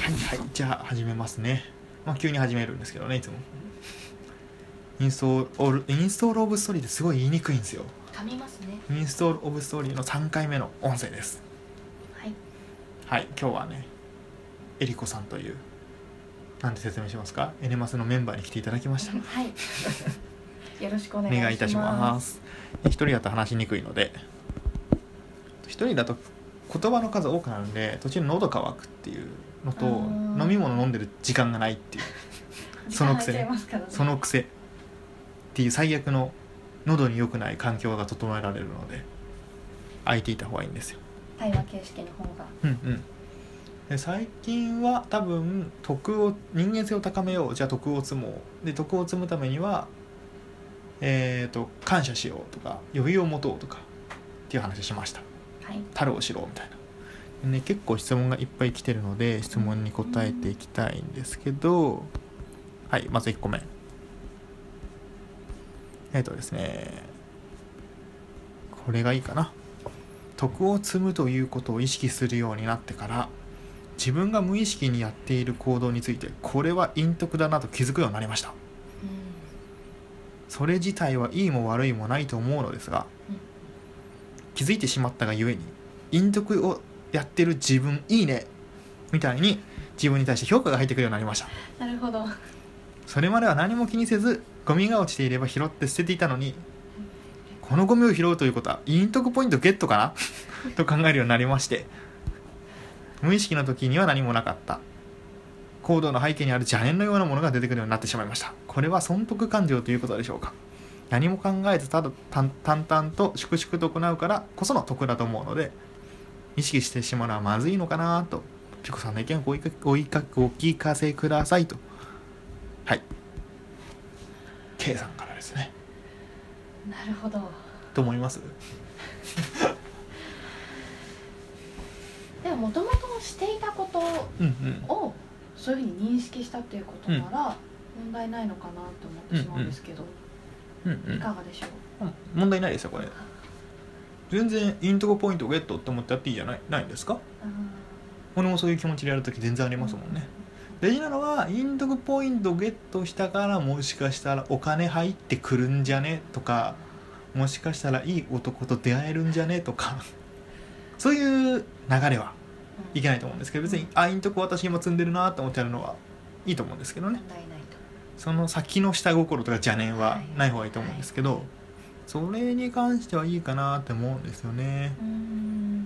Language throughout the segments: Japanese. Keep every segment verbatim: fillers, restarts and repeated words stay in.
はいはい、じゃあ始めますね。まあ急に始めるんですけどね、いつも。インストール、インストールオブストーリーってすごい言いにくいんですよ。 噛みますね。 インストールオブストーリーのさんかいめの音声です。 はい。 はい、今日はね、えりこさんという、なんて説明しますか、エネマスのメンバーに来ていただきました。 はい。よろしくお願いします。 お願いいたします。一人だと話しにくいので、一人だと言葉の数多くなるんで、途中喉乾くっていうのと、飲み物飲んでる時間がないっていう。その癖、ね、その癖っていう最悪の喉に良くない環境が整えられるので空いていた方がいいんですよ。 対話形式の方が。 うんうん。で最近は多分徳を人間性を高めよう、じゃあ徳を積もうで、徳を積むためにはえーと感謝しようとか余裕を持とうとかっていう話をしました。 はい。 樽をしろみたいな。でね、結構質問がいっぱい来てるので質問に答えていきたいんですけど、はい、まずいっこめ。えっとですね、これがいいかな。徳を積むということを意識するようになってから、自分が無意識にやっている行動について、これは陰徳だなと気づくようになりました。うん、それ自体はいいも悪いもないと思うのですが、うん、気づいてしまったがゆえに、陰徳をやってる自分いいねみたいに自分に対して評価が入ってくるようになりました。 なるほど。 それまでは何も気にせずゴミが落ちていれば拾って捨てていたのに、このゴミを拾うということは陰徳ポイントゲットかなと考えるようになりまして、無意識の時には何もなかった行動の背景にある邪念のようなものが出てくるようになってしまいました。これは損得感情ということでしょうか。何も考えずただ淡々と粛々と行うからこその徳だと思うので、意識してしまうのはまずいのかなと、ピコさんの意見をご聞かせくださいと。はい、 K さんからですね。 なるほどと思いますでももともとしていたことをそういうふうに認識したっていうことなら問題ないのかなと思ってしまうんですけど、うんうん、いかがでしょう。 問題ないですよこれ。全然イントロポイントゲットって思ってやっていいじゃないないんですか。俺もそういう気持ちでやるとき全然ありますもんね。大事なのはイントロポイントゲットしたからもしかしたらお金入ってくるんじゃねとか、もしかしたらいい男と出会えるんじゃねとかそういう流れはいけないと思うんですけど、別にあイントロ私今積んでるなと思ってやるのはいいと思うんですけどね。 問題ないと。その先の下心とか邪念はない方がいいと思うんですけど、それに関してはいいかなって思うんですよね。うーん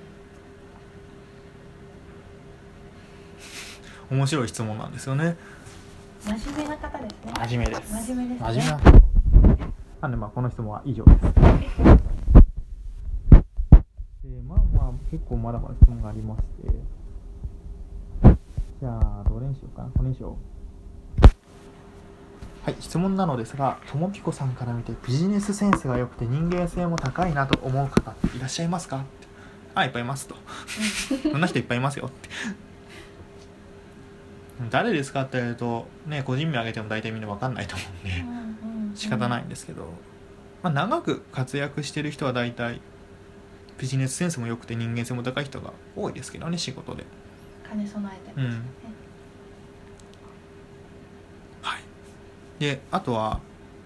面白い質問なんですよね。 真面目な方ですね。 真面目です。 真面目ですね。 真面目な方なんで、まあこの質問は以上です。でまあまあ結構まだまだ質問がありまして、じゃあどれにしようかな。これにしよう。はい、質問なのですが、ともぴこさんから見てビジネスセンスが良くて人間性も高いなと思う方っていらっしゃいますかって。あ、いっぱいいますとそんな人いっぱいいますよって誰ですかって言われるとね、個人名挙げても大体みんな分かんないと思うんで、うんうん、仕方ないんですけど、まあ、長く活躍してる人は大体ビジネスセンスも良くて人間性も高い人が多いですけどね、仕事で兼ね備えてますね、うんはい。で、あとは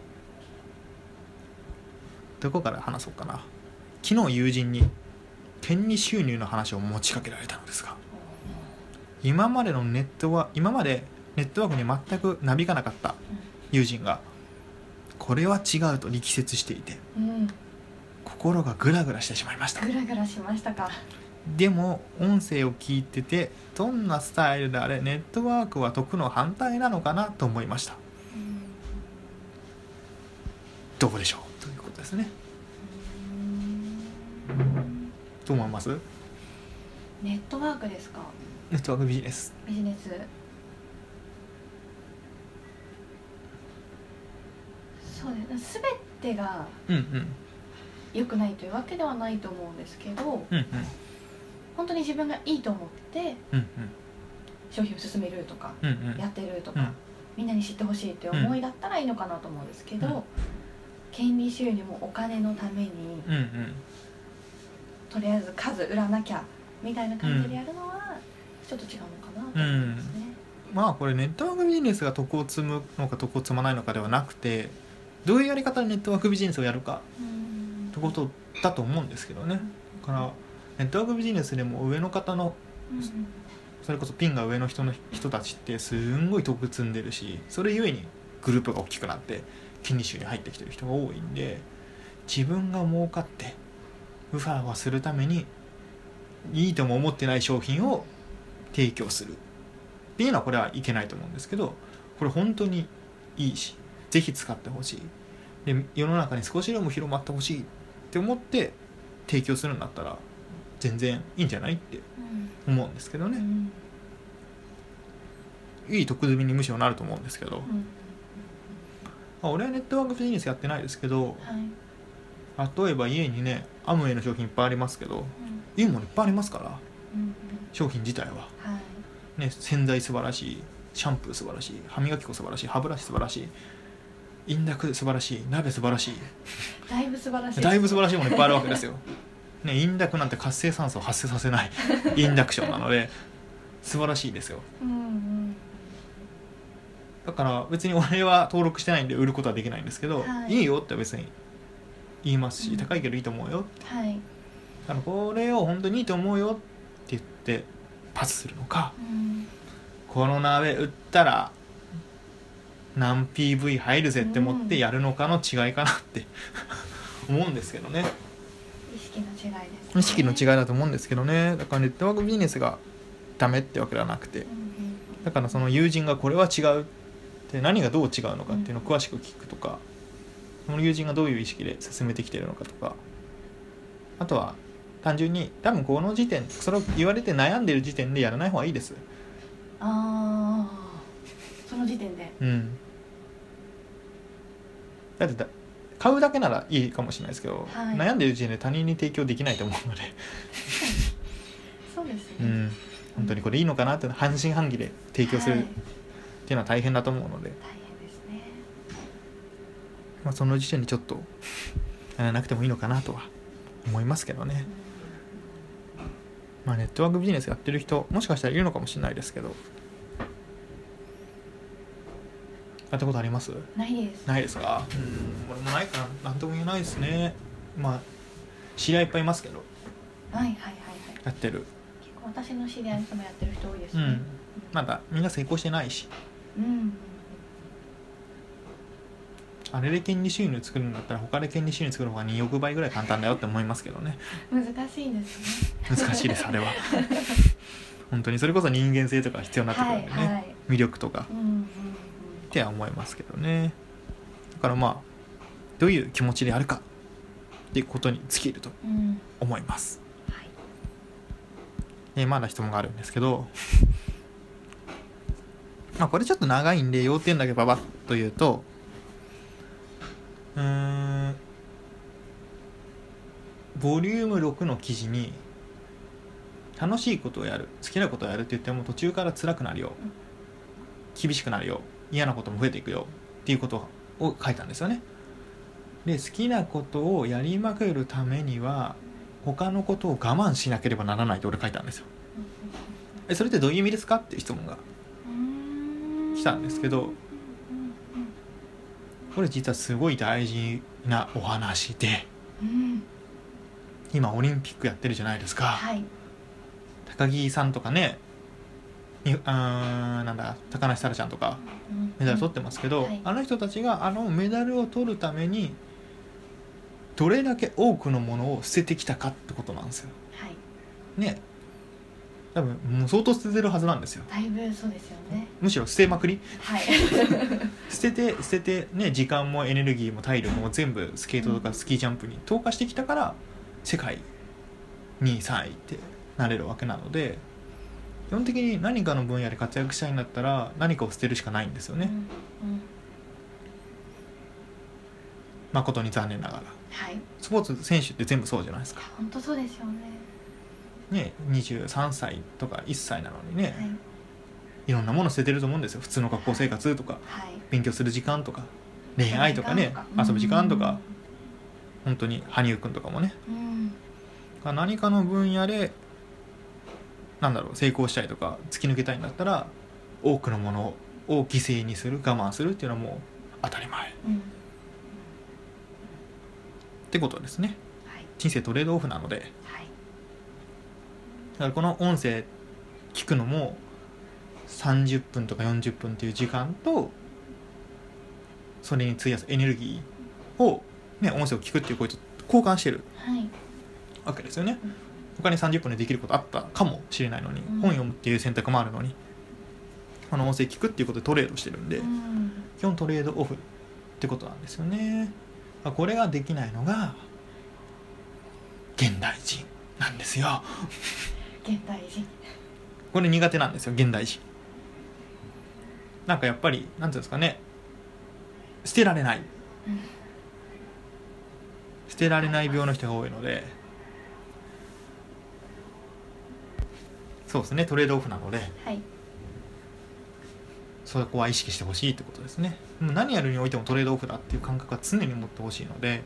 どこから話そうかな。昨日友人に権利収入の話を持ちかけられたのですが、今までのネットは今までネットワークに全くなびかなかった友人がこれは違うと力説していて、うん、心がグラグラしてしまいました。 グラグラしましたか。 でも音声を聞いてて、どんなスタイルであれネットワークは徳の反対なのかなと思いました、うん、どうでしょうということですね。どう思います？ ネットワークですか。 ネットワークビジネスビジネスそうです。全てが良くないというわけではないと思うんですけど、うんうん、本当に自分がいいと思って、うんうん、商品を進めるとか、うんうん、やってるとか、うん、みんなに知ってほしいって思いだったらいいのかなと思うんですけど、うん、権利収入もお金のために、うんうん、とりあえず数売らなきゃみたいな感じでやるのはちょっと違うのかなと思いますね、 うん、まあこれネットワークビジネスが得を積むのか得を積まないのかではなくて、どういうやり方でネットワークビジネスをやるかってことだと思うんですけどね。だからネットワークビジネスでも上の方の、うん、それこそピンが上の人の人たちってすんごい得積んでるし、それゆえにグループが大きくなって金利収に入ってきてる人が多いんで、自分が儲かってウファーはするためにいいとも思ってない商品を提供するっていうのはこれはいけないと思うんですけど、これ本当にいいしぜひ使ってほしい、で世の中に少しでも広まってほしいって思って提供するんだったら全然いいんじゃないって思うんですけどね、うん、いい得積みにむしろなると思うんですけど、うん、まあ、俺はネットワークビジネスやってないですけど、はい、例えば家にねアムウェイの商品いっぱいありますけど、うん、いいものいっぱいありますから、うん、商品自体は、はい、ね、洗剤素晴らしい、シャンプー素晴らしい、歯磨き粉素晴らしい、歯ブラシ素晴らしい、インダク素晴らしい、鍋素晴らしい、 だいぶ素晴らしい、 だいぶ素晴らしいものいっぱいあるわけですよね、インダクなんて活性酸素を発生させないインダクションなので素晴らしいですよ、うんうん、だから別に俺は登録してないんで売ることはできないんですけど、はい、いいよって別に言いますし、高いけどいいと思うよって、はい、だからこれを本当にいいと思うよって言ってパスするのか、うん、この鍋売ったら何 ピーブイ 入るぜって思ってやるのかの違いかなって思うんですけどね。 意識の違いですね。 意識の違いだと思うんですけどね。だからネットワークビジネスがダメってわけではなくて、だからその友人がこれは違うって何がどう違うのかっていうのを詳しく聞くとか、その友人がどういう意識で進めてきているのかとか、あとは単純に多分この時点、それを言われて悩んでる時点でやらない方がいいです。 ああ、その時点で、うん、 だってだ買うだけならいいかもしれないですけど、はい、悩んでる時点で他人に提供できないと思うのでそうですね、 うん、本当にこれいいのかなって半信半疑で提供するっていうのは大変だと思うので、はい、大変ですね、まあ、その時点でちょっとやらなくてもいいのかなとは思いますけどね、うん、まあネットワークビジネスやってる人もしかしたらいるのかもしれないですけど、やったことあります？ ないです。 ないですか？うん、俺もないから何とも言えないですね。まあ知り合いいっぱいいますけど、 はいはいはいはい、 やってる。 結構私の知り合いの人もやってる人多いですね、うん、 なんかみんな成功してないし、うん、あれで権利収入作るんだったら他で権利収入作る方がにおくばいぐらい簡単だよって思いますけどね。 難しいですね。 難しいですあれは本当にそれこそ人間性とか必要になってくるんでね、はいはい、魅力とか、うんうん、っては思いますけどね。だからまあどういう気持ちでやるかっていうことに尽きると思います、うんはい、えまだ質問があるんですけどまあこれちょっと長いんで要点だけババッと言うと、うーんボリュームろくの記事に楽しいことをやる、好きなことをやるって言っても途中から辛くなるよ、厳しくなるよ、嫌なことも増えていくよっていうことを書いたんですよね。で好きなことをやりまくるためには他のことを我慢しなければならないと俺書いたんですよ。えそれってどういう意味ですかっていう質問が来たんですけど、これ実はすごい大事なお話で、今オリンピックやってるじゃないですか、はい、高木さんとかね、あなんだ高梨沙羅ちゃんとかメダル取ってますけど、うんはい、あの人たちがあのメダルを取るためにどれだけ多くのものを捨ててきたかってことなんですよ、はい、ね、多分もう相当捨ててるはずなんですよ。 だいぶそうですよね。 むしろ捨てまくり、 はい、 捨てて捨ててね、時間もエネルギーも体力も全部スケートとかスキージャンプに投下してきたから、うん、世界にいさんいってなれるわけなので、基本的に何かの分野で活躍したいんだったら何かを捨てるしかないんですよね、うんうん、誠に残念ながら、はい、スポーツ選手って全部そうじゃないですか。 本当そうですよね。 ね、にじゅうさんさいとかいっさいなのにね、はい、いろんなもの捨ててると思うんですよ。普通の学校生活とか、はい、勉強する時間とか恋愛とかね、遊ぶ時間とか、うん、本当に羽生くんとかもね、うん、何かの分野でなんだろう成功したいとか突き抜けたいんだったら多くのものを犠牲にする我慢するっていうのはもう当たり前、うん、ってことですね、はい、人生トレードオフなので、はい、だからこの音声聞くのもさんじゅっぷんとかよんじゅっぷんっていう時間とそれに費やすエネルギーを、ね、音声を聞くっていう声と交換してるわけですよね、はい、他にさんじゅっぷんでできることあったかもしれないのに、うん、本読むっていう選択もあるのにこの音声聞くっていうことでトレードしてるんで、うん、基本トレードオフってことなんですよね。これができないのが現代人なんですよ現代人これ苦手なんですよ現代人。なんかやっぱりなんていうんですかね、捨てられない、うん、捨てられない病の人が多いので、そうですねトレードオフなので、はい、そこは意識してほしいってことですね。もう何やるにおいてもトレードオフだっていう感覚は常に持ってほしいので、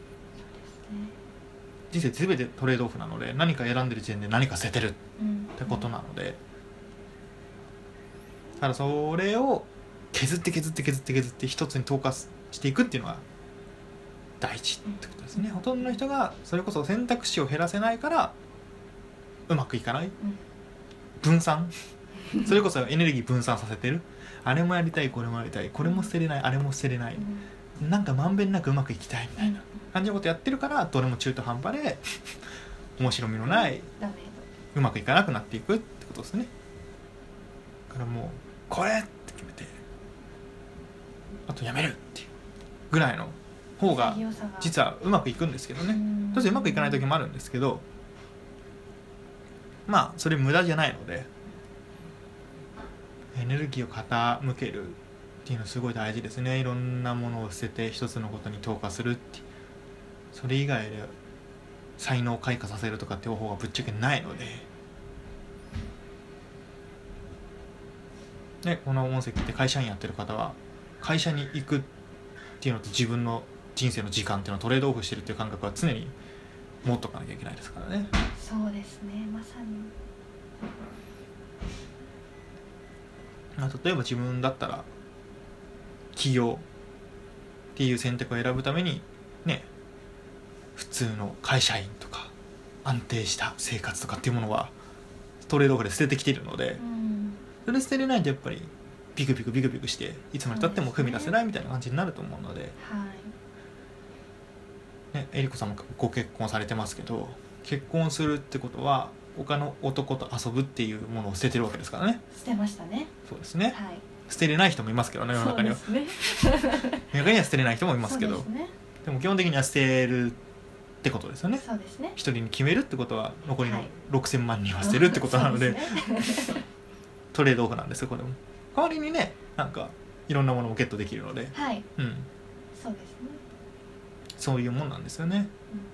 人生全てトレードオフなので何か選んでる時点で何か捨ててるってことなので、うんうん、ただそれを削って削って削って削って一つに投下していくっていうのが大事ってことですね、うん、ほとんどの人がそれこそ選択肢を減らせないからうまくいかない、うん、分散それこそエネルギー分散させてる、あれもやりたいこれもやりたいこれも捨てれないあれも捨てれない、うん、なんかまんべんなくうまくいきたいみたいな感じのことやってるからどれも中途半端で面白みのない、うまくいかなくなっていくってことですね。だからもうこれって決めてあとやめるっていうぐらいの方が実はうまくいくんですけどね。当然うまくいかない時もあるんですけど、まあそれ無駄じゃないのでエネルギーを傾けるっていうのすごい大事ですね。いろんなものを捨てて一つのことに投下するって、それ以外で才能を開花させるとかっていう方法がぶっちゃけないので、でこの音声聞いて会社員やってる方は会社に行くっていうのと自分の人生の時間っていうのをトレードオフしてるっていう感覚は常に持っとかなきゃいけないですからね。 そうですね、まさに。 例えば自分だったら起業っていう選択を選ぶためにね、普通の会社員とか安定した生活とかっていうものはトレードオフで捨ててきているので、うん、それ捨てれないとやっぱりビクビクビクビクしていつまでたっても踏み出せないみたいな感じになると思うので、はいね、えりこさんもご結婚されてますけど、結婚するってことは他の男と遊ぶっていうものを捨ててるわけですからね。 捨てましたね。 そうですね、はい、捨てれない人もいますけどね、世の中には。そうですね世の中には捨てれない人もいますけど、そうですね、でも基本的には捨てるってことですよね。 そうですね。 一人に決めるってことは残りのろくせんまん人は捨てるってことなので、はい、トレードオフなんですよこれも。代わりにね、なんかいろんなものもゲットできるので、 はい、 うん、 そうですね。 そういうもんなんですよね。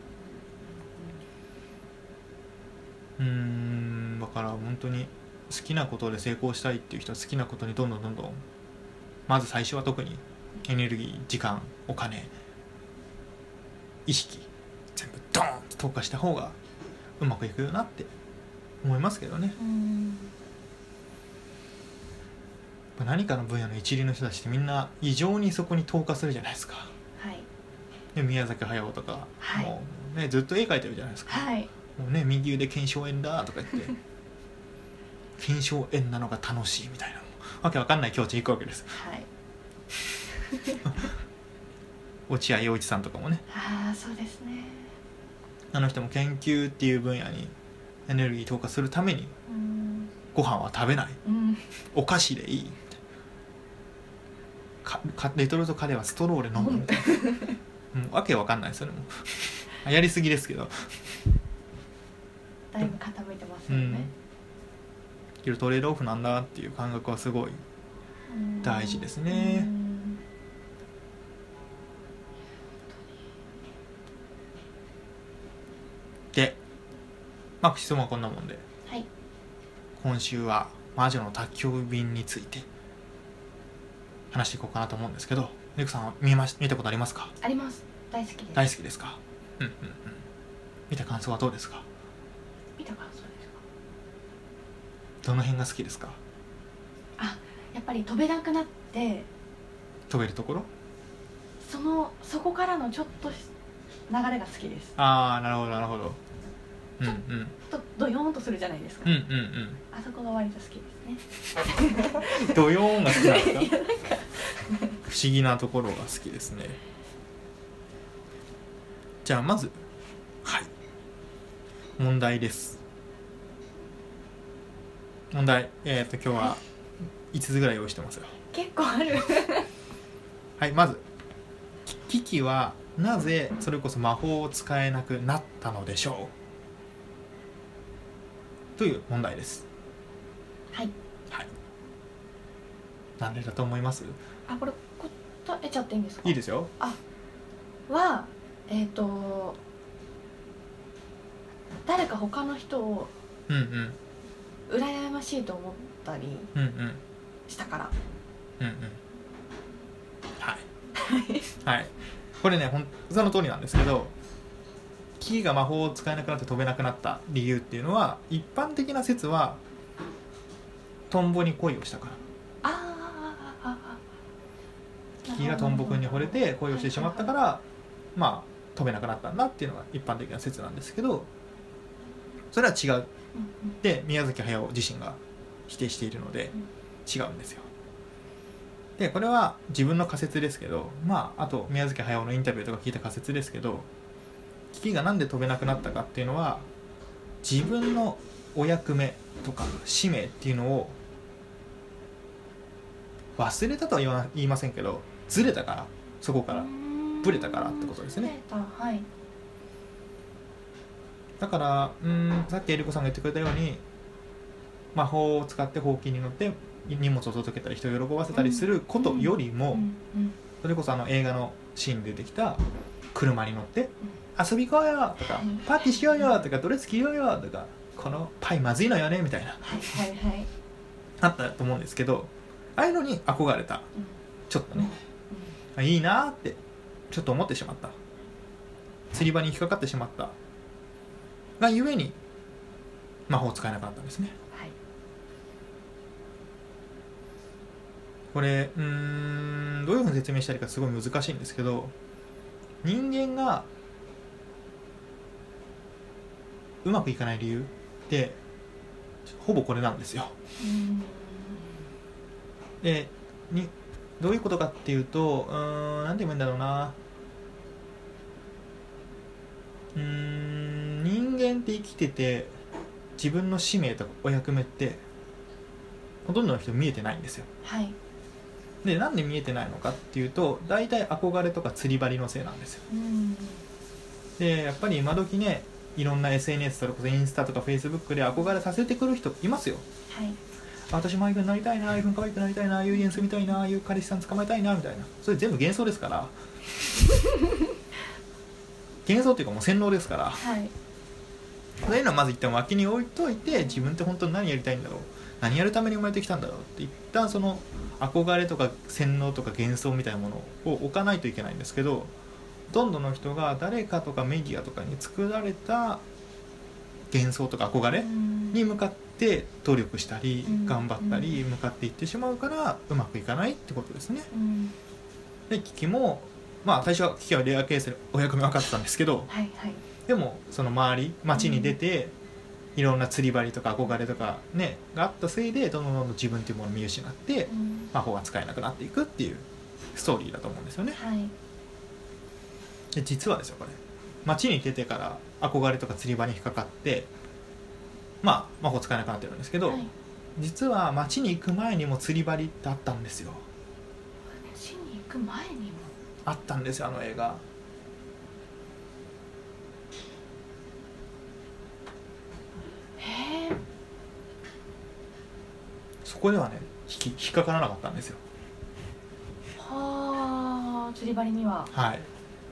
うーん、だから本当に好きなことで成功したいっていう人は好きなことにどんどんどんどん、まず最初は特にエネルギー、時間、お金、意識全部ドーンと投下した方がうまくいくよなって思いますけどね。うん、何かの分野の一流の人たちってみんな異常にそこに投下するじゃないですか。はい、で宮崎駿とか、はい、もうねずっと絵描いてるじゃないですか。はい、もうね右腕腱鞘炎だとか言って腱鞘炎なのが楽しいみたいなわけわかんない境地行くわけです。はい、落合陽一さんとかもね。 ああ、そうですね。 あの人も研究っていう分野にエネルギー投下するためにご飯は食べない、うん、お菓子でいいかかレトルトカレーはストローで飲むみたいなもうわけわかんないですよね。もうやりすぎですけどだいぶ傾いてますよね。 うん、トレードオフなんだっていう感覚はすごい大事ですね。うん、で、まあ質問はこんなもんで、はい、今週は魔女の宅急便について話していこうかなと思うんですけど、レクさん見まし見たことありますか？ あります。大好きです。 大好きですか？うんうんうん。見た感想はどうですか？ 見た感想ですか？ どの辺が好きですか？ あ、やっぱり飛べなくなって飛べるところ、 そのそこからのちょっと流れが好きです。 ああ、なるほどなるほど。うんうん、 ちょっとドヨーンとするじゃないですか、 うんうんうん、 あそこが割と好きですね。 ドヨーンが好きなんですか？ いや、なんか不思議なところが好きですね。じゃあまず、はい、問題です。問題、えっと今日はいつつぐらい用意してますよ。 結構ある。 はい、まずキキはなぜそれこそ魔法を使えなくなったのでしょうという問題です。 はい、 はい、なんでだと思います？ あ、これ答えちゃっていいんですか？ いいですよ。 あはえっ、ー、と誰か他の人をうんうん羨ましいと思ったりうんうんうんしたから。 うんうん、はいはい、これね、ほんその通りなんですけど、キキが魔法を使えなくなって飛べなくなった理由っていうのは、一般的な説はトンボに恋をしたから。 ああああ、 キキがトンボくんに惚れて恋をしてしまったから、はいはいはい、まあ飛べなくなったんだっていうのが一般的な説なんですけど、それは違うで宮崎駿自身が否定しているので違うんですよ。でこれは自分の仮説ですけど、まああと宮崎駿のインタビューとか聞いた仮説ですけど、キキがなんで飛べなくなったかっていうのは、自分のお役目とか使命っていうのを忘れたとは言わ言いませんけど、ずれたから、そこからブレたからってことですね。 はい、 だからうーんさっきエリコさんが言ってくれたように、魔法を使ってほうきに乗って荷物を届けたり人を喜ばせたりすることよりも、 うんうんうん、 それこそあの映画のシーンで出てきた車に乗って遊び行こうよとか、パーティーしようよとか、ドレス着ようよとか、このパイまずいのよねみたいな、 はいはいはい、 あったと思うんですけど、ああいうのに憧れた、うん、ちょっとね、うん、いいなってちょっと思ってしまった、釣り場に引っかかってしまったがゆえに魔法を使えなかったんですね。 はい、 これうーんどういうふうに説明したらいいかすごい難しいんですけど、人間がうまくいかない理由ってほぼこれなんですよ。うんでにどういうことかっていうと、うーんなんて言うんだろうな、うーん人間って生きてて自分の使命とかお役目ってほとんどの人見えてないんですよ。 はい、 でなんで見えてないのかっていうと、大体憧れとか釣り針のせいなんですよ。うんでやっぱり今時ね、いろんな エスエヌエス それこそインスタとかフェイスブックで憧れさせてくる人いますよ。 はい、 私もああいう風になりたいな、ああいう風に可愛くなりたいな、ああいう家に住みたいな、ああいう彼氏さん捕まえたいなみたいな、それ全部幻想ですから幻想っていうかもう洗脳ですから、はい、そういうのはまず一旦脇に置いといて、自分って本当に何やりたいんだろう、何やるために生まれてきたんだろうって一旦その憧れとか洗脳とか幻想みたいなものを置かないといけないんですけど、ほとんどの人が誰かとかメディアとかに作られた幻想とか憧れに向かって努力したり頑張ったり向かっていってしまうからうまくいかないってことですね。でキキもまあ最初はキキはレアケースでお役目分かってたんですけど、はいはい、でもその周り街に出ていろんな釣り針とか憧れとかねがあったせいでどんどんどんどん自分っていうものを見失って魔法が使えなくなっていくっていうストーリーだと思うんですよね。はい、で実はですよ、これ街に出てから憧れとか釣り場に引っかかってまあ魔法使えなくなってるんですけど、はい、実は街に行く前にも釣り針ってあったんですよ。 街に行く前にもあったんですよ、あの映画。 へえ。 そこではね引き引っかからなかったんですよ。 はあ、釣り針には。 はい。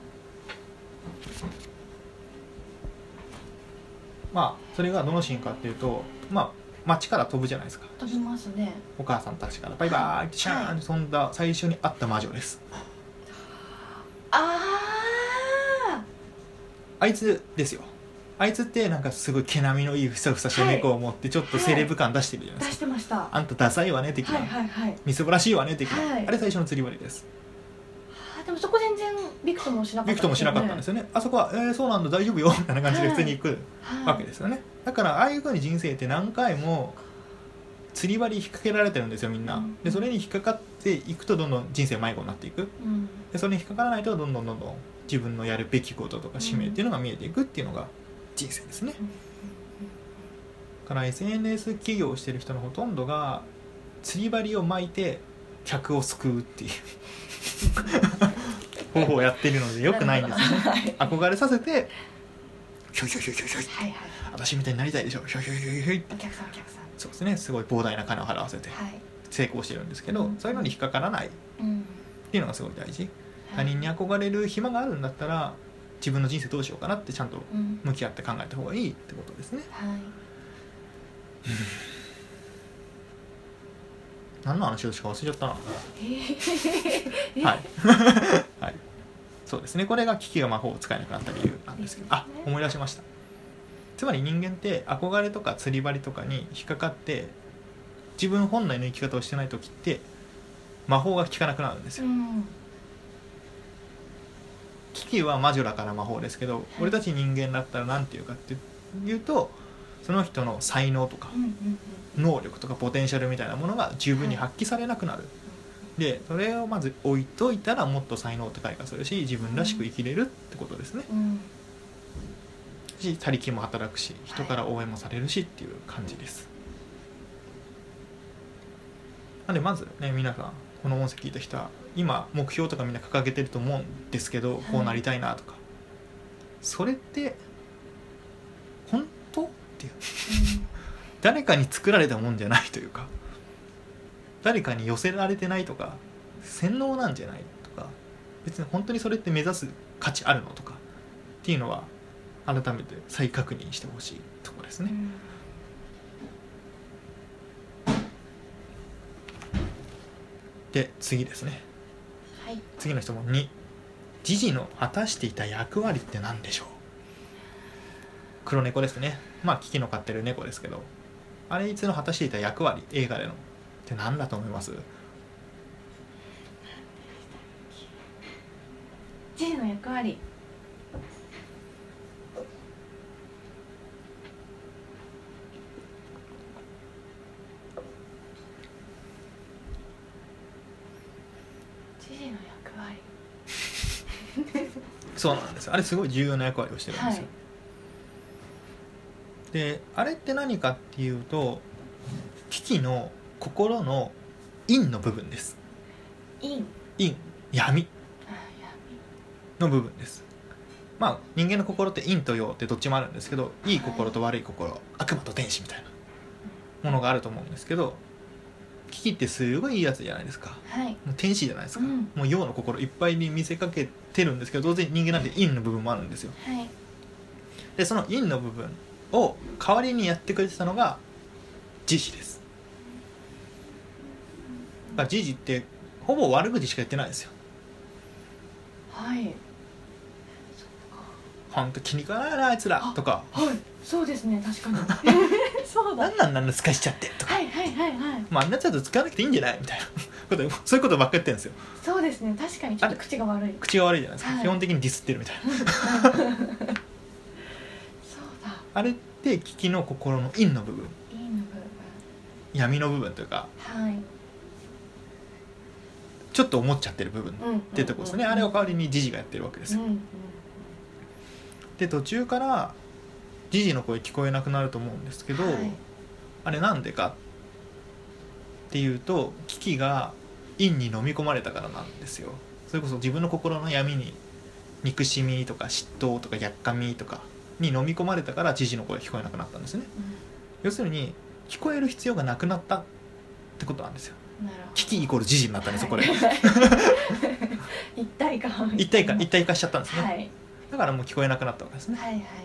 まあそれがどのシーンかっていうと、まあ街から飛ぶじゃないですか。 飛びますね。 お母さんたちからバイバーイってシャーンって飛んだ最初に会った魔女です。 ああ。 あいつですよ。 あいつってなんかすごい毛並みのいいふさふさした猫を持ってちょっとセレブ感出してるじゃないですか、 出してました。 あんたダサいわね的な、 はいはいはい、 みすぼらしいわね的な、 はい、 あれ最初の釣り針です。 はあ、でもそこ全然ビクともしなかった、ね、 ビクともしなかったんですよね。あそこは、えー、そうなんだ大丈夫よみたいな感じで普通に行くわけですよね、はい、だからああいう風に人生って何回も釣り針引っ掛けられてるんですよみんな、うん、でそれに引っかかっていくとどんどん人生迷子になっていく、うん、でそれに引っかからないとどんどんどんどん自分のやるべきこととか使命っていうのが見えていくっていうのが人生ですね、うん、だから エスエヌエス 起業してる人のほとんどが釣り針を巻いて客を救うっていう方法をやってるのでよくないんですね、はい、憧れさせてひょいひょいひょいひょいひょい、はいはい、私みたいになりたいでしょひょいひょいひょいひょいってお客さんお客さんそうですねすごい膨大な金を払わせて成功してるんですけど、はい、そういうのに引っかからないっていうのがすごい大事、うん、他人に憧れる暇があるんだったら自分の人生どうしようかなってちゃんと向き合って考えた方がいいってことですね、はい、何の話をしか忘れちゃったなはい、はい、そうですねこれがキキが魔法を使えなくなった理由なんですけど、あ思い出しました。つまり人間って憧れとか釣り針とかに引っかかって自分本来の生き方をしてない時って魔法が効かなくなるんですよ、うん、キキは魔女だから魔法ですけど、はい、俺たち人間だったら何て言うかっていうとその人の才能とか、うんうんうん、能力とかポテンシャルみたいなものが十分に発揮されなくなる、はい、でそれをまず置いといたらもっと才能って開花するし自分らしく生きれるってことですね、うんし他力も働くし人から応援もされるしっていう感じです、はい、なんでまずね皆さんこの音声聞いた人は今目標とかみんな掲げてると思うんですけど、はい、こうなりたいなとかそれって本当っていう、うん、誰かに作られたもんじゃないというか誰かに寄せられてないとか洗脳なんじゃないとか別に本当にそれって目指す価値あるのとかっていうのは改めて再確認してほしいところですね、うん、で次ですね、はい、次の質問にジジの果たしていた役割って何でしょう。黒猫ですね。まあキキの飼ってる猫ですけどあれいつの果たしていた役割映画でのって何だと思います。 ジジの役割そうなんです。あれすごい重要な役割をしてるんですよ、はい、であれって何かっていうとキキの心の陰の部分です。 陰陰闇の部分です。まあ人間の心って陰と陽ってどっちもあるんですけどいい心と悪い心、はい、悪魔と天使みたいなものがあると思うんですけどキキってすごいいいやつじゃないですか、はい、もう天使じゃないですか、うん、もう陽の心いっぱいに見せかけてるんですけど当然人間なんて陰の部分もあるんですよ、はい、でその陰の部分を代わりにやってくれてたのがジジです。だからジジってほぼ悪口しか言ってないですよ。 はいほんと気に食わないなあいつらとかはいそうですね確かにそうだなんなんなんですかしちゃってとかはいはいはいはいまああんなやつだと使わなくていいんじゃないみたいなことそういうことばっかり言ってるんですよ。 そうですね確かにちょっと口が悪い口が悪いじゃないですか、はい、基本的にディスってるみたいなそうだあれってキキの心の陰の部分陰の部分闇の部分というか、はい、ちょっと思っちゃってる部分っていうところですね、うんうんうん、あれを代わりにジジがやってるわけですよ、うんうん、で途中からジジの声聞こえなくなると思うんですけど、はい、あれなんでかっていうとキキが陰に飲み込まれたからなんですよ。それこそ自分の心の闇に憎しみとか嫉妬とかやっかみとかに飲み込まれたからジジの声聞こえなくなったんですね、うん、要するに聞こえる必要がなくなったってことなんですよ。キキイコールジジになったんですよこれ一体化一体化一体化しちゃったんですね、 はい、 だからもう聞こえなくなったわけですね。 はいはいはい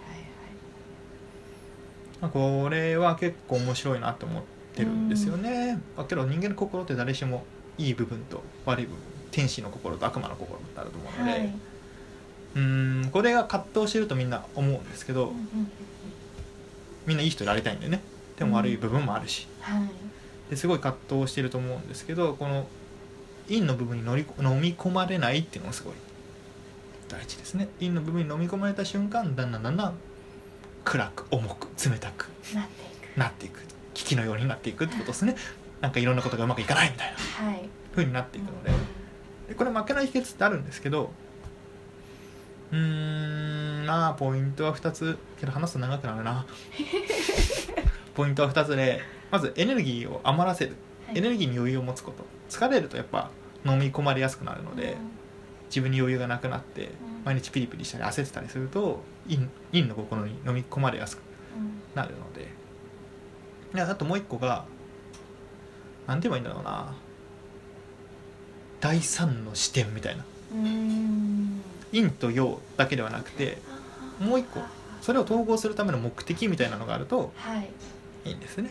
はいはい。これは結構面白いなと思ってるんですよね。だけど人間の心って誰しもいい部分と悪い部分天使の心と悪魔の心ってあると思うので、はい、 うーんこれが葛藤してるとみんな思うんですけど、 うんうん、 みんないい人でありたいんでね、でも悪い部分もあるし、 うん、はい、 ですごい葛藤してると思うんですけど、この陰の部分に乗り飲み込まれないっていうのがすごい大事ですね。陰の部分に飲み込まれた瞬間、だんだんだんだん暗く重く冷たくなっていくなっていく、危機のようになっていくってことですね。なんかいろんなことがうまくいかないみたいな、 はい、 風になっていくので、でこれ負けない秘訣ってあるんですけど、うーんまあポイントはふたつけど話すと長くなるなポイントはふたつで、まずエネルギーを余らせる、はい、エネルギーに余裕を持つこと。疲れるとやっぱ飲み込まれやすくなるので、うん、自分に余裕がなくなって毎日ピリピリしたり焦ってたりすると陰、陰の心に飲み込まれやすくなるので、うん、あともう一個がなんて言えばいいんだろうな、第三の視点みたいな、うーん陰と陽だけではなくてもう一個それを統合するための目的みたいなのがあるといいんですね。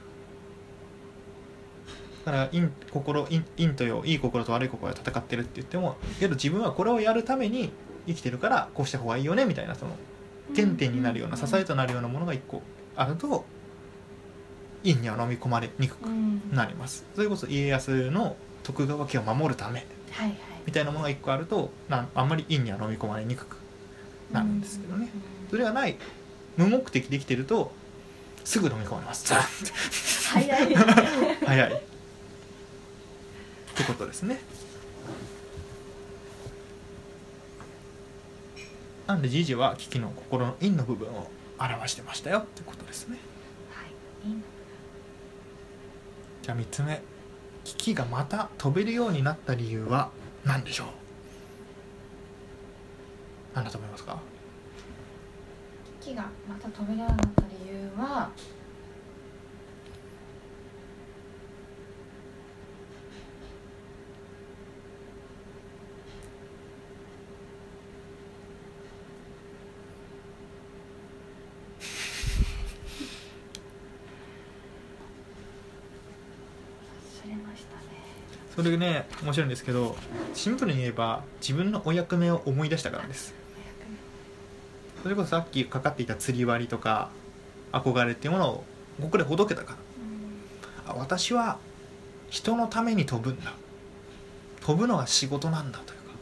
だから陰心 陰, 陰と陽、いい心と悪い心が戦ってるって言っても、けど自分はこれをやるために生きてるからこうした方がいいよねみたいな、その原点になるような支えとなるようなものが一個あると陰には飲み込まれにくくなります。それこそ家康の徳川家を守るためみたいなものが一個あるとなあんまり陰には飲み込まれにくくなるんですけどね。それがない無目的で生きてるとすぐ飲み込まれます。 早い早いってことですね。なんで時事は危機の心の陰の部分を表してましたよってことですね。 はい、 じゃあみっつめ、危機がまた飛べるようになった理由は何でしょう。何だと思いますか。 危機がまた飛べるようになった理由はそれね面白いんですけど、シンプルに言えば自分のお役目を思い出したからです。それこそさっきかかっていた釣り割りとか憧れっていうものをここでほどけたから、あ、私は人のために飛ぶんだ、飛ぶのが仕事なんだというか、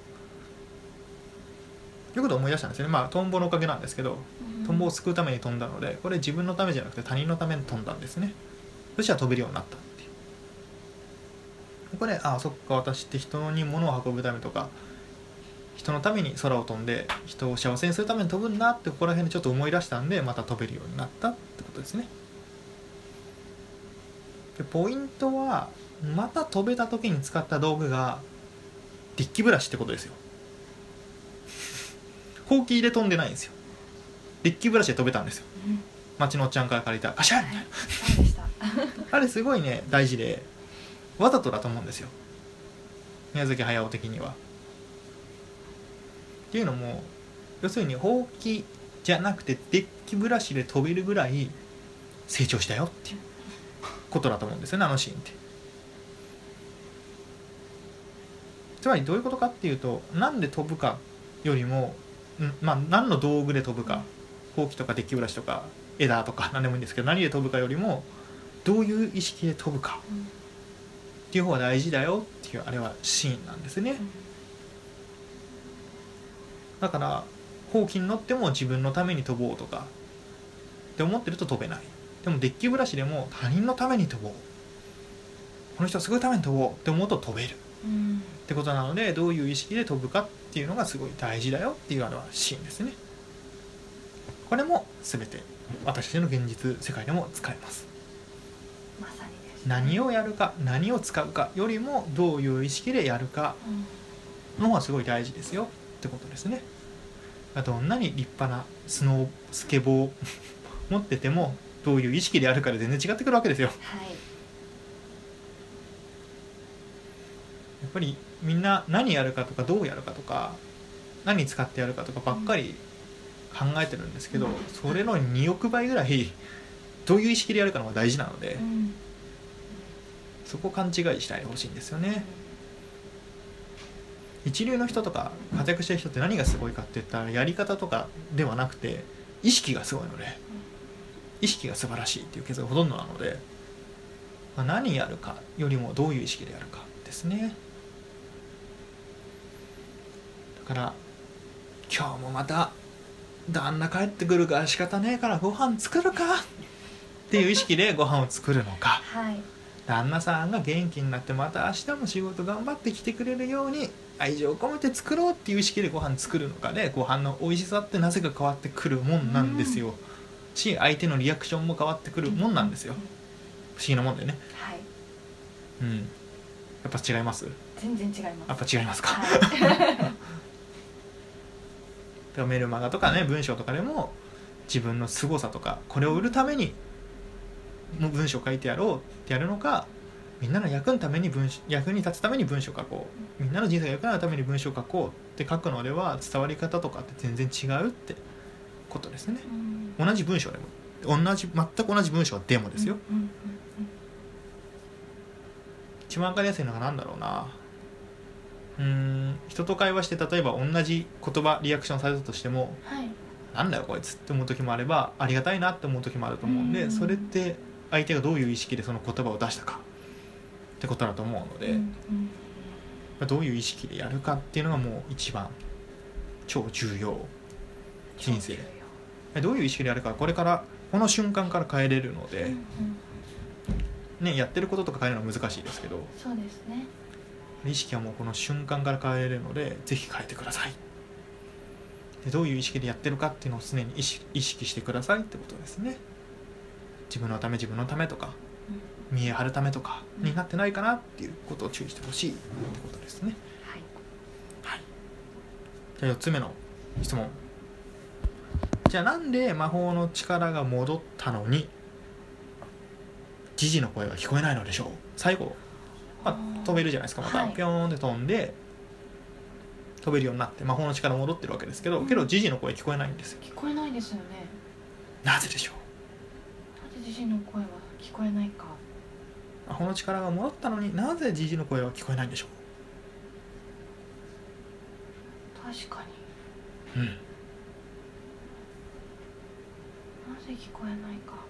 いうことを思い出したんですよね。まあトンボのおかげなんですけど、トンボを救うために飛んだので、これ自分のためじゃなくて他人のために飛んだんですね。そしたら飛べるようになったっていう。これ、ああそっか、私って人に物を運ぶためとか人のために空を飛んで人を幸せにするために飛ぶんだってここら辺でちょっと思い出したんで、また飛べるようになったってことですね。でポイントはまた飛べた時に使った道具がデッキブラシってことですよ。ほうきで飛んでないんですよ。デッキブラシで飛べたんですよ。町のおっちゃんから借りたガシャンみたいな、 そうでしたあれすごいね大事で、わざとだと思うんですよ、宮崎駿的には。っていうのも要するにほうきじゃなくてデッキブラシで飛べるぐらい成長したよっていうことだと思うんですよね、あのシーンって。つまりどういうことかっていうと、なんで飛ぶかよりも、んまあ何の道具で飛ぶか、ほうきとかデッキブラシとか枝とか何でもいいんですけど、何で飛ぶかよりもどういう意識で飛ぶかっていう方が大事だよっていう、あれはシーンなんですね。だからほうきに乗っても自分のために飛ぼうとかって思ってると飛べない。でもデッキブラシでも他人のために飛ぼう、この人を救うために飛ぼうって思うと飛べる、うん、ってことなので、どういう意識で飛ぶかっていうのがすごい大事だよっていうあれはシーンですね。これも全て私たちの現実世界でも使えます。 まさにですね、 何をやるか何を使うかよりもどういう意識でやるかの方がすごい大事ですよってことですね。どんなに立派なスノースケボー持っててもどういう意識でやるかで全然違ってくるわけですよ。 はい、 やっぱりみんな何やるかとかどうやるかとか何使ってやるかとかばっかり考えてるんですけど、うん、それのにおくばいぐらいどういう意識でやるかの方が大事なので、うん、そこを勘違いしないでほしいんですよね。 一流の人とか活躍してる人って何がすごいかって言ったらやり方とかではなくて意識がすごいので、意識が素晴らしいっていうケースがほとんどなので、まあ、何やるかよりもどういう意識でやるかですね。だから今日もまた旦那帰ってくるから仕方ねえからご飯作るかっていう意識でご飯を作るのか、 はい、 旦那さんが元気になってまた明日も仕事頑張ってきてくれるように愛情を込めて作ろうっていう意識でご飯作るのかで、ご飯の美味しさってなぜか変わってくるもんなんですよ、うん、し相手のリアクションも変わってくるもんなんですよ、不思議なもんでね、 はい、 うん、やっぱ違います？ 全然違います。 やっぱ違いますか、 はいメルマガとかね文章とかでも自分の凄さとかこれを売るためにもう文章を書いてやろうってやるのか、みんなの役のために文役に立つために文章を書こう、みんなの人生が良くなるために文章を書こうって書くのでは伝わり方とかって全然違うってことですね、うん、同じ文章でも同じ全く同じ文章でもですよ、うんうんうんうん、一番分かりやすいのが何だろうな、うーん人と会話して例えば同じ言葉リアクションされたとしても、はい、なんだよこいつって思う時もあればありがたいなって思う時もあると思うんで、うん、それって相手がどういう意識でその言葉を出したかってことだと思うので、うんうん、どういう意識でやるかっていうのがもう一番超重要、人生どういう意識でやるかこれからこの瞬間から変えれるので、うんうんね、やってることとか変えるのは難しいですけど、 そうですね、 意識はもうこの瞬間から変えれるのでぜひ変えてください。でどういう意識でやってるかっていうのを常に意識、意識してくださいってことですね。自分のため自分のためとか、うん、見え張るためとかになってないかなっていうことを注意してほしいってことですね、はいはい、じゃあよっつ目の質問。じゃあなんで魔法の力が戻ったのにジジの声が聞こえないのでしょう。最後まあ、飛べるじゃないですか、また、はい、ピョーンって飛んで飛べるようになって魔法の力戻ってるわけですけど、うん、けどジジの声聞こえないんですよ。 聞こえないですよね。 なぜでしょう。 なぜジジの声は聞こえないか。 魔法の力が戻ったのになぜジジの声は聞こえないんでしょう。確かに、うん、なぜ聞こえないか。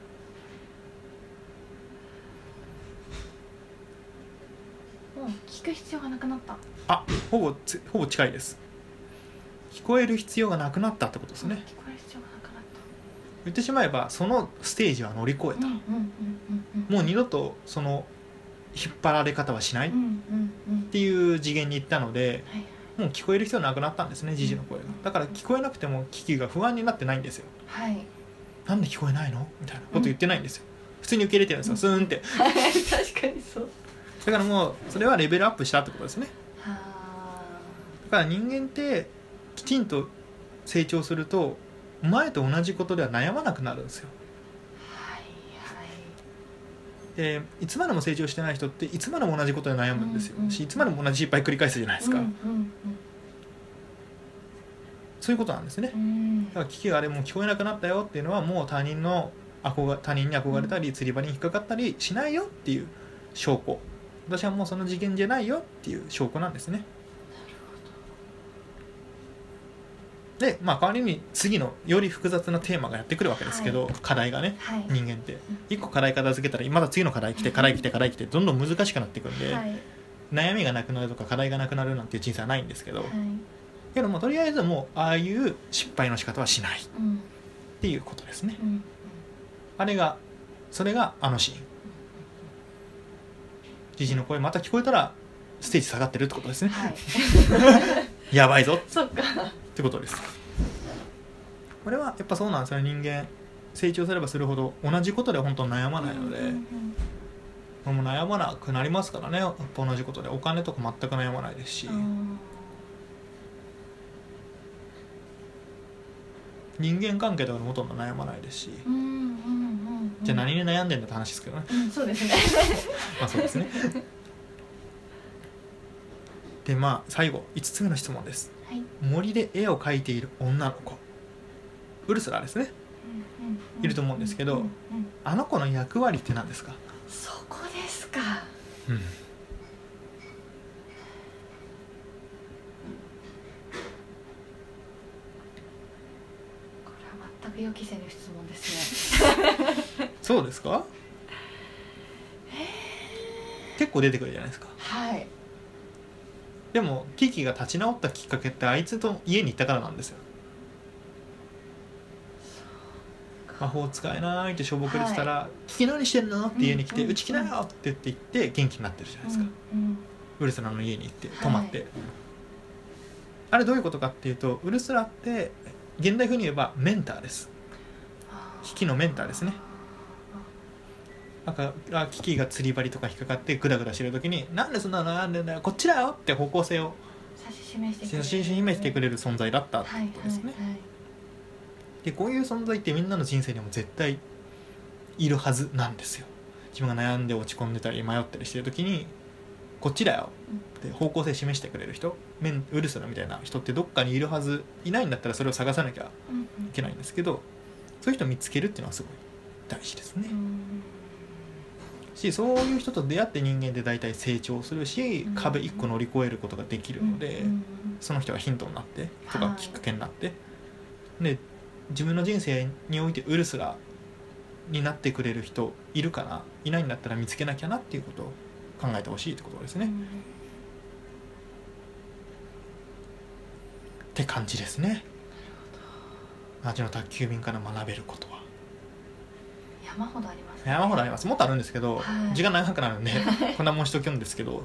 もう聞く必要がなくなった。 あ、ほぼほぼ近いです。聞こえる必要がなくなったってことですね。 聞こえる必要がなくなった。 言ってしまえばそのステージは乗り越えた。もう二度とその引っ張られ方はしないっていう次元に行ったので、もう聞こえる必要なくなったんですね、ジジの声が。だから聞こえなくてもキキが不安になってないんですよ。 はい。 なんで聞こえないのみたいなこと言ってないんですよ。普通に受け入れてるんですよ、スーンって。 確かにそう。 だからもうそれはレベルアップしたってことですね。 はだから人間ってきちんと成長すると前と同じことでは悩まなくなるんですよ。 はいはい。 でいつまでも成長してない人っていつまでも同じことで悩むんですよ、うんうん、しいつまでも同じ失敗繰り返すじゃないですか、うんうんうん、そういうことなんですね、うん、だから危機があれもう聞こえなくなったよっていうのはもう他人の憧他人に憧れたり釣り場に引っかかったりしないよっていう証拠。私はもうその次元じゃないよっていう証拠なんですね。で、まあ、代わりに次のより複雑なテーマがやってくるわけですけど、はい、課題がね、はい、人間っていっこ課題片付けたらまた次の課題来て課題来て課題来てどんどん難しくなっていくんで、はい、悩みがなくなるとか課題がなくなるなんていう人生はないんですけど、はい、けどもとりあえずもうああいう失敗の仕方はしないっていうことですね、うん、あれがそれがあのシーン。ジジの声また聞こえたらステージ下がってるってことですね、はい、やばいぞそっかってことです。これはやっぱそうなんですよね。人間成長すればするほど同じことで本当に悩まないので、うんうんうん、もう悩まなくなりますからね。やっぱ同じことでお金とか全く悩まないですし、人間関係とかでもほとんど悩まないですし、うんうんうんうん、じゃあ何に悩んでんだって話ですけどね、 うん、そうですねまあそうですねでまあ最後いつつめの質問です、はい、森で絵を描いている女の子ウルスラですね、うんうんうん、いると思うんですけど、うんうん、あの子の役割って何ですか。 そこですか、 うん、う予期せぬ質問ですねそうですか？結構出てくるじゃないですか。 はい。 でもキキが立ち直ったきっかけってあいつと家に行ったからなんですよ。魔法使えないってしょぼくれてたら、はい、キキ何してんのって家に来て、うんうん、うち来なよって言って言って元気になってるじゃないですか、うんうん、ウルスラの家に行って泊まって、はい、あれどういうことかっていうと、ウルスラって現代風に言えばメンターです。キキのメンターですね。なんかキキが釣り針とか引っかかってグダグダしてる時に、なんでそんなのなんでんだよこっちだよって方向性を指し示してくれる、 指し示してくれる存在だったってことですね、はいはいはい。でこういう存在ってみんなの人生にも絶対いるはずなんですよ。自分が悩んで落ち込んでたり迷ったりしてる時にこっちだよって方向性示してくれる人、メンウルスラみたいな人ってどっかにいるはず。いないんだったらそれを探さなきゃいけないんですけど、そういう人を見つけるっていうのはすごい大事ですね。し、そういう人と出会って人間で大体成長するし、壁一個乗り越えることができるので、その人がヒントになってとかきっかけになって、で自分の人生においてウルスラになってくれる人いるかな、いないんだったら見つけなきゃなっていうことを考えてほしいってことですね、うん、って感じですね。街の宅急便から学べることは山ほどありますね。 山ほどあります。もっとあるんですけど、はい、時間長くなるんでこんなもんしときょんですけど、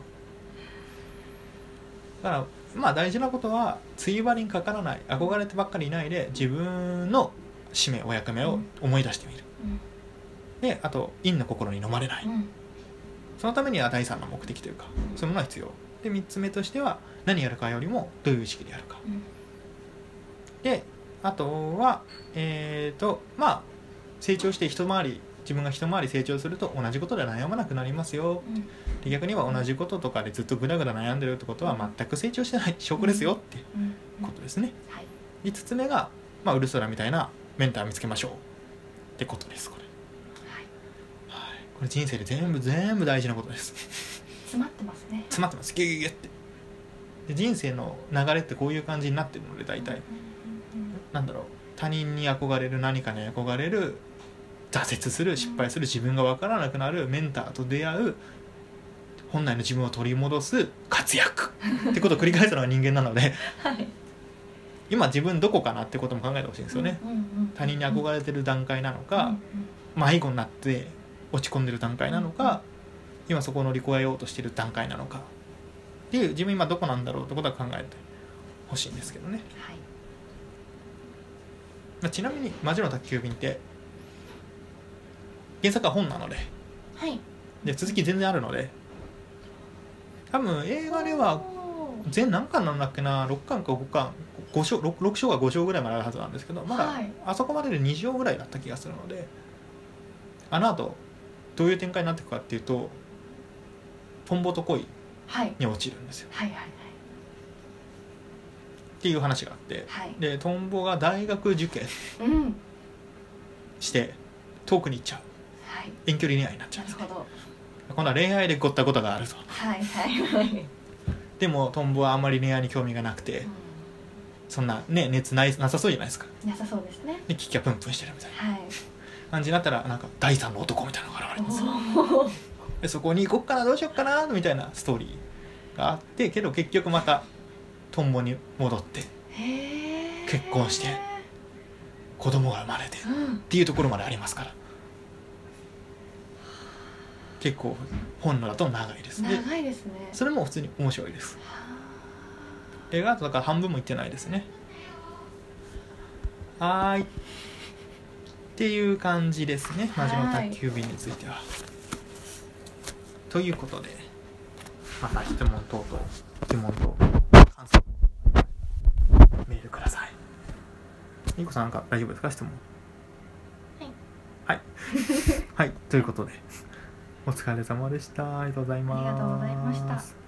だからまあ大事なことは釣り針にかからない、憧れてばっかりいないで自分の使命お役目を思い出してみる、うん、であと陰の心に飲まれない、うん、そのためには第三の目的というか、うん、そういうものが必要で、みっつめとしては何やるかよりもどういう意識でやるか、うん、であとはえーとまあ成長して一回り自分が一回り成長すると同じことで悩まなくなりますよ、うん、で逆には同じこととかでずっとグダグダ悩んでるってことは全く成長してない証拠ですよっていうことですね、うんうんはい、いつつめが、まあ、ウルスラみたいなメンター見つけましょうってことです。これ、はいはい、これ人生で全部全部大事なことです。 詰まってますね。 詰まってます。ギュギュギュってで人生の流れってこういう感じになってるので、大体、うんうんうん、なんだろう、他人に憧れる、何かに憧れる、挫折する、失敗する、自分が分からなくなる、メンターと出会う、本来の自分を取り戻す、活躍ってことを繰り返すのが人間なので、はい、今自分どこかなってことも考えてほしいんですよね、うんうんうん、他人に憧れてる段階なのか、うんうん、迷子になって落ち込んでる段階なのか、うんうん、今そこを乗り越えようとしてる段階なのかっていう、自分今どこなんだろうってことは考えてほしいんですけどね、はい。まあ、ちなみに魔女の宅急便って原作は本なので、はい、で続き全然あるので、多分映画では全何巻なんだっけな、ろっかんかごかん、ご章 6, 6章がご章ぐらいまであるはずなんですけど、まだあそこまででに章ぐらいだった気がするので、あの後どういう展開になっていくかっていうと、トンボと恋に落ちるんですよ、はいはいはいはい、っていう話があって、はい、でトンボが大学受験して遠くに行っちゃう、はい、遠距離恋愛になっちゃうんですね。なるほど。今度は恋愛でごったごたがあると、はいはいはい、でもトンボはあんまり恋愛に興味がなくて、うん、そんな、ね、熱ないなさそうじゃないですか。 なさそうですね。 でキキはプンプンしてるみたいな、はい、感じになったら、なんか第三の男みたいなのが現れるんですよ。でそこに行こっかな、どうしよっかなみたいなストーリーがあって、けど結局またトンボに戻って結婚して子供が生まれてっていうところまでありますから、結構本のだと長いですね。 長いですね。 それも普通に面白いです。映画だとだから半分もいってないですね。はーいっていう感じですね、魔女の宅急便については。ということで、また質問等々疑問と感想メールください。みこさん、なんか大丈夫ですか、質問。はいはいはいということでお疲れ様でした。ありがとうございます。 ありがとうございました。